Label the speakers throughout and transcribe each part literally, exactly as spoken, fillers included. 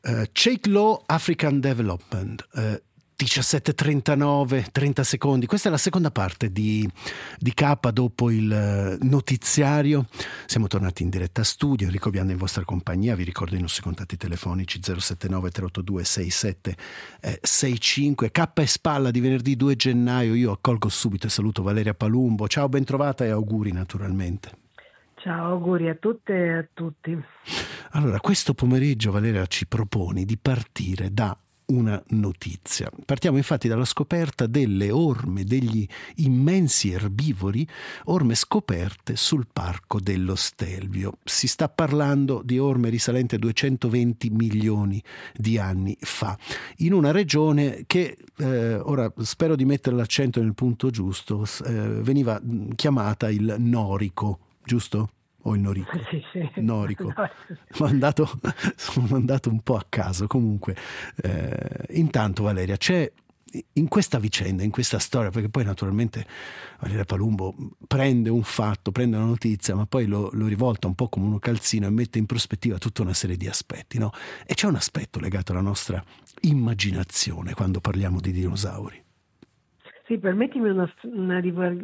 Speaker 1: Uh, Cheikh Low, African Development, uh, diciassette e trentanove, trenta secondi. Questa è la seconda parte di, di K dopo il notiziario. Siamo tornati in diretta a studio, Enrico Vianna in vostra compagnia. Vi ricordo i nostri contatti telefonici zero sette nove tre otto due sei sette sei cinque. K e spalla di venerdì due gennaio. Io accolgo subito e saluto Valeria Palumbo. Ciao, ben trovata e auguri naturalmente.
Speaker 2: Ciao, auguri a tutte e a tutti.
Speaker 1: Allora, questo pomeriggio Valeria ci proponi di partire da una notizia. Partiamo infatti dalla scoperta delle orme, degli immensi erbivori, orme scoperte sul parco dello Stelvio. Si sta parlando di orme risalenti a duecentoventi milioni di anni fa, in una regione che, eh, ora spero di mettere l'accento nel punto giusto, eh, veniva chiamata il Norico, giusto? O il Norico?
Speaker 2: Sì, sì.
Speaker 1: Norico. Sono andato, sono andato un po' a caso. Comunque, eh, intanto Valeria, c'è in questa vicenda, in questa storia, perché poi naturalmente Valeria Palumbo prende un fatto, prende una notizia, ma poi lo, lo rivolta un po' come uno calzino e mette in prospettiva tutta una serie di aspetti, no? E c'è un aspetto legato alla nostra immaginazione quando parliamo di dinosauri.
Speaker 2: Sì, permettimi una, una,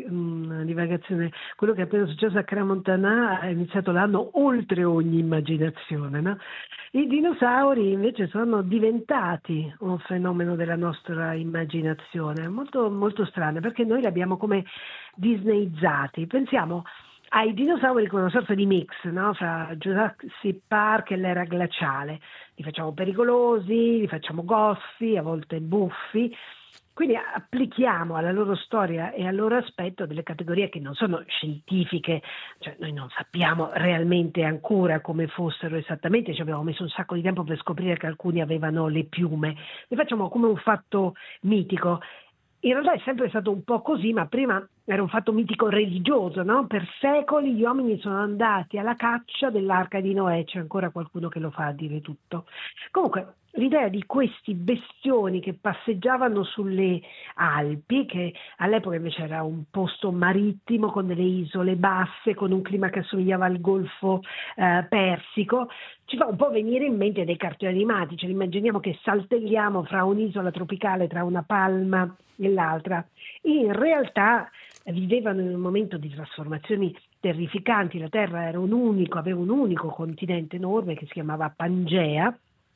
Speaker 2: una divagazione. Quello che è appena successo a Crans-Montana ha iniziato l'anno oltre ogni immaginazione, no? I dinosauri invece sono diventati un fenomeno della nostra immaginazione, molto, molto strano, perché noi li abbiamo come disneyizzati. Pensiamo ai dinosauri come una sorta di mix, no? Fra Jurassic Park e l'era glaciale. Li facciamo pericolosi, li facciamo goffi, a volte buffi. Quindi applichiamo alla loro storia e al loro aspetto delle categorie che non sono scientifiche, cioè noi non sappiamo realmente ancora come fossero esattamente, ci abbiamo messo un sacco di tempo per scoprire che alcuni avevano le piume, li facciamo come un fatto mitico. In realtà è sempre stato un po' così, ma prima era un fatto mitico religioso, no? Per secoli gli uomini sono andati alla caccia dell'arca di Noè, c'è ancora qualcuno che lo fa a dire tutto. Comunque, l'idea di questi bestioni che passeggiavano sulle Alpi, che all'epoca invece era un posto marittimo con delle isole basse, con un clima che assomigliava al Golfo eh, Persico, ci fa un po' venire in mente dei cartoni animati, ce li immaginiamo che saltelliamo fra un'isola tropicale, tra una palma e l'altra. In realtà vivevano in un momento di trasformazioni terrificanti, la Terra era un unico, aveva un unico continente enorme che si chiamava Pangea.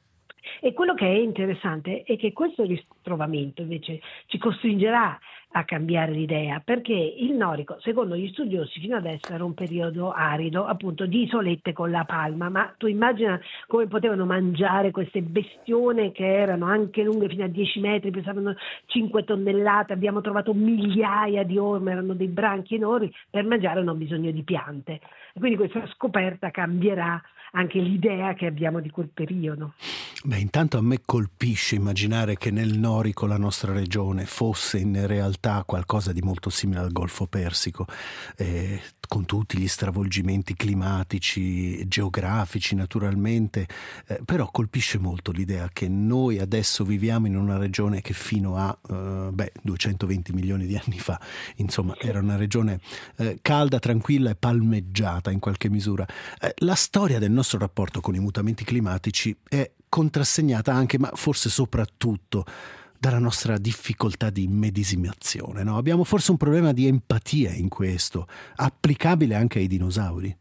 Speaker 2: E quello che è interessante è che questo ritrovamento invece ci costringerà a cambiare l'idea, perché il Norico, secondo gli studiosi, fino adesso era un periodo arido, appunto di isolette con la palma, ma tu immagina come potevano mangiare queste bestione che erano anche lunghe fino a dieci metri, pesavano cinque tonnellate, abbiamo trovato migliaia di orme, erano dei branchi enormi, per mangiare hanno bisogno di piante. E quindi questa scoperta cambierà anche l'idea che abbiamo di quel periodo.
Speaker 1: Beh, intanto a me colpisce immaginare che nel Norico, la nostra regione, fosse in realtà qualcosa di molto simile al Golfo Persico, eh, con tutti gli stravolgimenti climatici, geografici naturalmente, eh, però colpisce molto l'idea che noi adesso viviamo in una regione che fino a eh, beh, duecentoventi milioni di anni fa, insomma, era una regione eh, calda, tranquilla e palmeggiata in qualche misura. Eh, la storia del nostro rapporto con i mutamenti climatici è contrassegnata anche, ma forse soprattutto, dalla nostra difficoltà di immedesimazione, no? Abbiamo forse un problema di empatia in questo, applicabile anche ai dinosauri.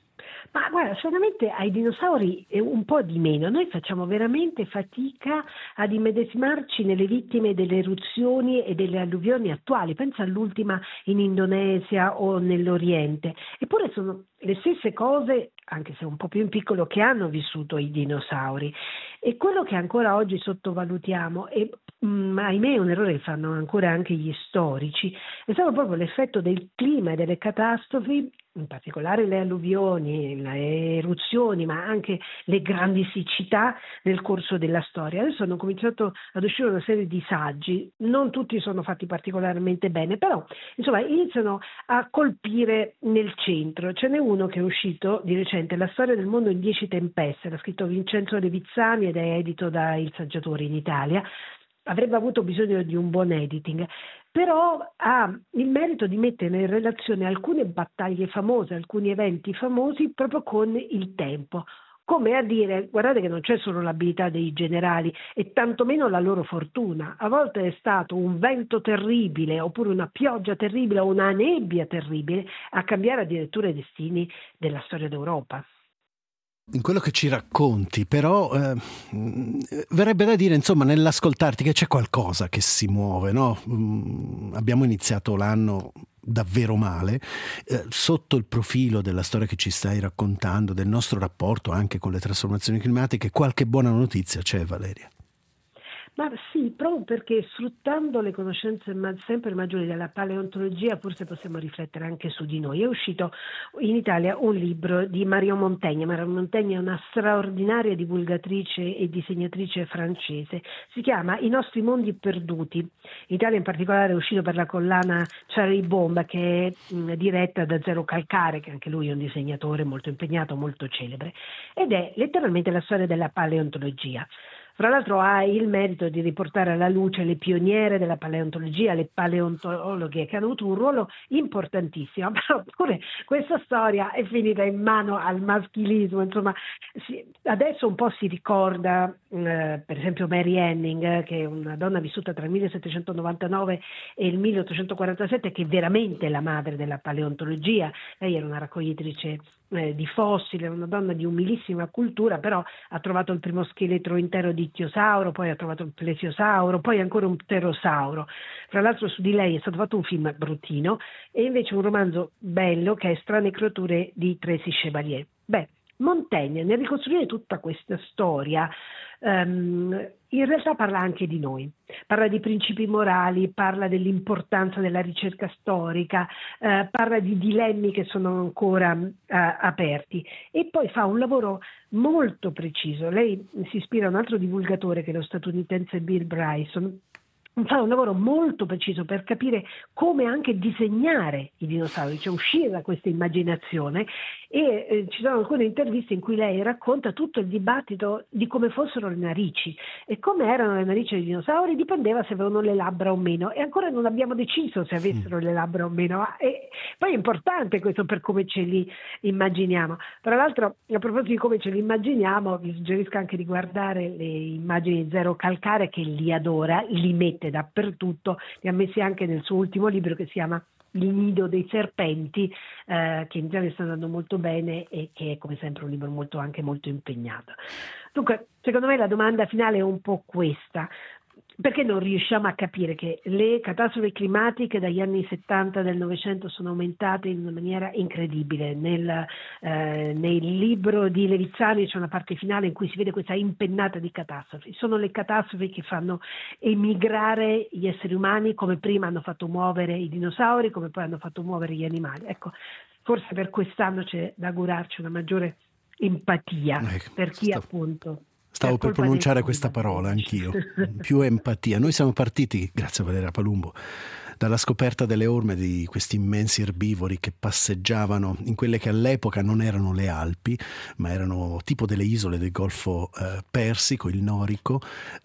Speaker 2: Ma guarda, solamente ai dinosauri un po' di meno. Noi facciamo veramente fatica ad immedesimarci nelle vittime delle eruzioni e delle alluvioni attuali. Pensa all'ultima in Indonesia o nell'Oriente. Eppure sono le stesse cose, anche se un po' più in piccolo, che hanno vissuto i dinosauri. E quello che ancora oggi sottovalutiamo, e mh, ahimè è un errore che fanno ancora anche gli storici, è stato proprio l'effetto del clima e delle catastrofi, in particolare le alluvioni, le eruzioni, ma anche le grandi siccità nel corso della storia. Adesso hanno cominciato ad uscire una serie di saggi, non tutti sono fatti particolarmente bene, però insomma iniziano a colpire nel centro. Ce n'è uno che è uscito di recente, La storia del mondo in dieci tempeste, l'ha scritto Vincenzo De Vizzani ed è edito da Il Saggiatore in Italia. Avrebbe avuto bisogno di un buon editing, però ha il merito di mettere in relazione alcune battaglie famose, alcuni eventi famosi proprio con il tempo. come a dire: guardate che non c'è solo l'abilità dei generali e tantomeno la loro fortuna, a volte è stato un vento terribile oppure una pioggia terribile o una nebbia terribile a cambiare addirittura i destini della storia d'Europa.
Speaker 1: In quello che ci racconti, però, eh, verrebbe da dire, insomma, nell'ascoltarti che c'è qualcosa che si muove, no? Mm, abbiamo iniziato l'anno davvero male, eh, sotto il profilo della storia che ci stai raccontando, del nostro rapporto anche con le trasformazioni climatiche, qualche buona notizia c'è, Valeria?
Speaker 2: Ma sì, proprio perché sfruttando le conoscenze ma- sempre maggiori della paleontologia forse possiamo riflettere anche su di noi. È uscito in Italia un libro di Marion Montaigne. Marion Montaigne è una straordinaria divulgatrice e disegnatrice francese. Si chiama I nostri mondi perduti. In Italia in particolare è uscito per la collana Charlie Bomba, che è mh, diretta da Zero Calcare, che anche lui è un disegnatore molto impegnato, molto celebre, ed è letteralmente la storia della paleontologia. Fra l'altro ha il merito di riportare alla luce le pioniere della paleontologia, le paleontologhe, che hanno avuto un ruolo importantissimo, però pure questa storia è finita in mano al maschilismo, insomma, si, adesso un po' si ricorda eh, per esempio Mary Anning, che è una donna vissuta tra il millesettecentonovantanove e il milleottocentoquarantasette, che è veramente la madre della paleontologia. Lei era una raccoglitrice eh, di fossili, era una donna di umilissima cultura, però ha trovato il primo scheletro intero di ittiosauro, poi ha trovato il plesiosauro, poi ancora un pterosauro. Fra l'altro su di lei è stato fatto un film bruttino e invece un romanzo bello che è Strane creature di Tracy Chevalier. Beh, Montaigne, nel ricostruire tutta questa storia, um, in realtà parla anche di noi, parla di principi morali, parla dell'importanza della ricerca storica, eh, parla di dilemmi che sono ancora eh, aperti e poi fa un lavoro molto preciso. Lei si ispira a un altro divulgatore che è lo statunitense Bill Bryson. Fa un lavoro molto preciso per capire come anche disegnare i dinosauri, cioè uscire da questa immaginazione, e eh, ci sono alcune interviste in cui lei racconta tutto il dibattito di come fossero le narici e come erano le narici dei dinosauri dipendeva se avevano le labbra o meno, e ancora non abbiamo deciso se avessero le labbra o meno. E poi è importante questo per come ce li immaginiamo. Tra l'altro, a proposito di come ce li immaginiamo, vi suggerisco anche di guardare le immagini di Zero Calcare, che li adora, li mette dappertutto, li ha messi anche nel suo ultimo libro che si chiama Il nido dei serpenti, eh, che in Italia sta andando molto bene e che è come sempre un libro molto anche molto impegnato. Dunque, secondo me la domanda finale è un po' questa: perché non riusciamo a capire che le catastrofi climatiche dagli anni settanta del Novecento sono aumentate in una maniera incredibile? Nel, eh, nel libro di Levizzani c'è una parte finale in cui si vede questa impennata di catastrofi. Sono le catastrofi che fanno emigrare gli esseri umani, come prima hanno fatto muovere i dinosauri, come poi hanno fatto muovere gli animali. Ecco, forse per quest'anno c'è da augurarci una maggiore empatia
Speaker 1: ecco,
Speaker 2: per chi
Speaker 1: sta...
Speaker 2: appunto...
Speaker 1: Stavo per pronunciare questa parola anch'io, più empatia. Noi siamo partiti, grazie a Valeria Palumbo, dalla scoperta delle orme di questi immensi erbivori che passeggiavano in quelle che all'epoca non erano le Alpi, ma erano tipo delle isole del Golfo eh, Persico, il Norico,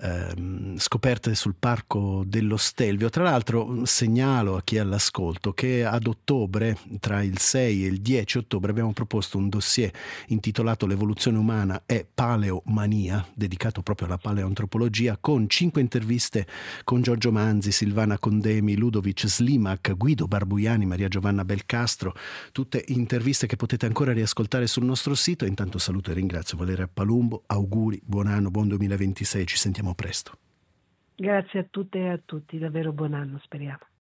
Speaker 1: ehm, scoperte sul parco dello Stelvio. Tra l'altro segnalo a chi è all'ascolto che ad ottobre, tra il sei e il dieci ottobre, abbiamo proposto un dossier intitolato L'evoluzione umana è paleomania, dedicato proprio alla paleoantropologia, con cinque interviste con Giorgio Manzi, Silvana Condemi, Ludovic Slimak, Guido Barbuiani, Maria Giovanna Belcastro, tutte interviste che potete ancora riascoltare sul nostro sito. Intanto saluto e ringrazio Valeria Palumbo, auguri, buon anno, buon duemilaventisei, ci sentiamo presto.
Speaker 2: Grazie a tutte e a tutti, davvero buon anno, speriamo.